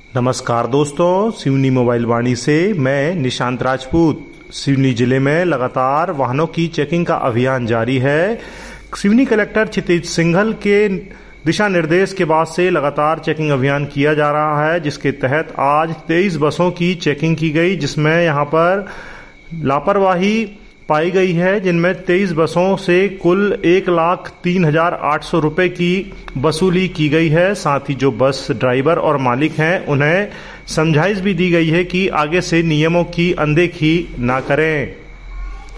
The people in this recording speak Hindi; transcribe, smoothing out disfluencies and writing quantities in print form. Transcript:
नमस्कार दोस्तों, सिवनी मोबाइल वाणी से मैं निशांत राजपूत। सिवनी जिले में लगातार वाहनों की चेकिंग का अभियान जारी है। सिवनी कलेक्टर क्षितिज सिंघल के दिशा निर्देश के बाद से लगातार चेकिंग अभियान किया जा रहा है, जिसके तहत आज 23 बसों की चेकिंग की गई, जिसमें यहां पर लापरवाही पाई गई है, जिनमें 23 बसों से कुल 1,03,800 रुपए की वसूली की गई है। साथ ही जो बस ड्राइवर और मालिक हैं उन्हें समझाइश भी दी गई है कि आगे से नियमों की अनदेखी ना करें।